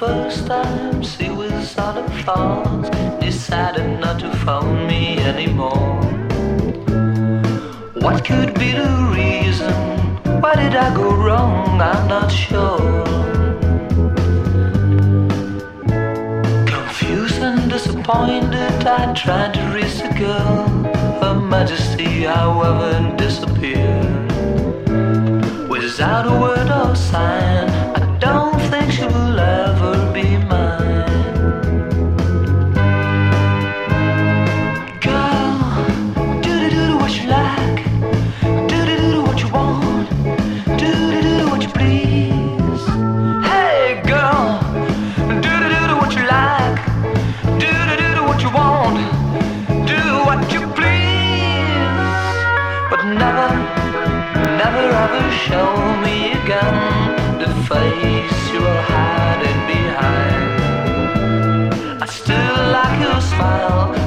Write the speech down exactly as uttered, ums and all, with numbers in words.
first time she was on the floors, decided not to phone me anymore. What could be the reason? Why did I go wrong? I'm not sure. Confused and disappointed, I tried to reach the girl. Her Majesty, however, disappeared. Without a word or sign, I don't think she will ever be mine. Girl, do-do-do what you like, do-do-do what you want, do-do-do what you please. Hey girl, do-do-do what you like, do-do-do what you want, do what you please. But never, never ever show me again the face you are hiding behind. I still like your smile,